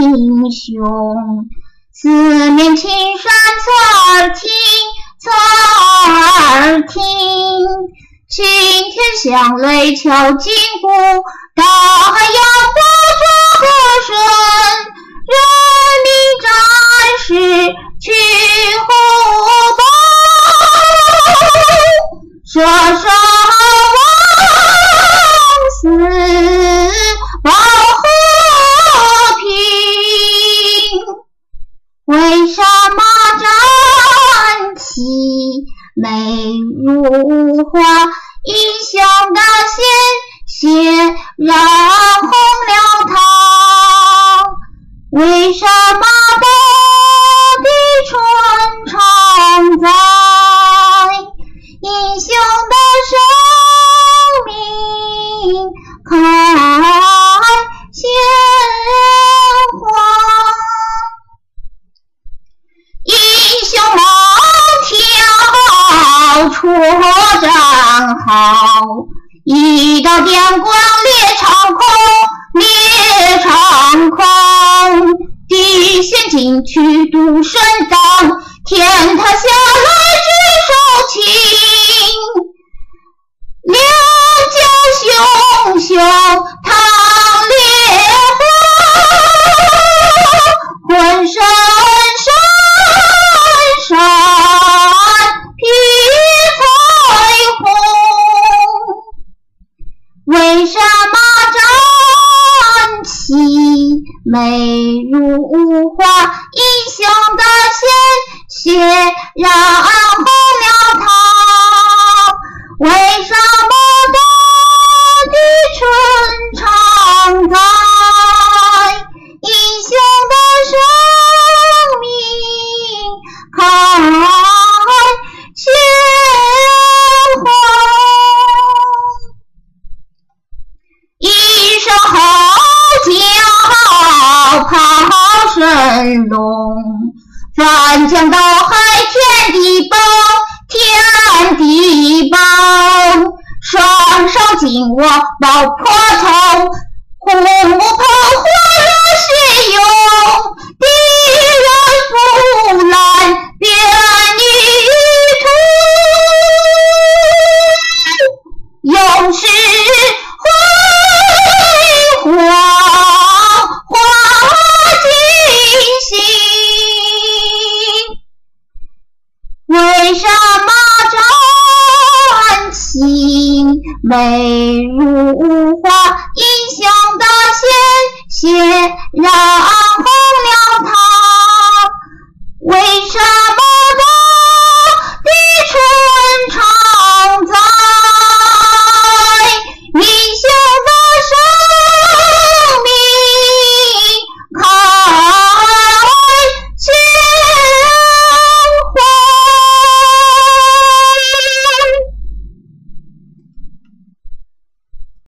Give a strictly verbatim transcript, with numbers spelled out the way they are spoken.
英雄。四面青山侧耳听，侧耳听，青天响雷敲金鼓，大海扬波作歌声，人民战士去护邦，射杀王死保和平。为什么战旗美如画，英雄的鲜血染红了它？为什么大地春常在，英雄的生命开鲜花？英雄猛跳出战壕，一道电光裂长空，裂长空。敌陷进去独身当，天塌下来只手轻。两脚熊熊淌烈火，浑身闪闪披彩虹。为什么战旗美如画，英雄的鲜血染红了它？为什么大地春常在，英雄的生命开鲜花？一声吼叫炮声隆，翻江倒海天地崩，天地崩。双手紧握爆破头，虎目喷火热血涌，敌人腐烂变泥土，勇士辉煌化金星。为什么战旗美如画，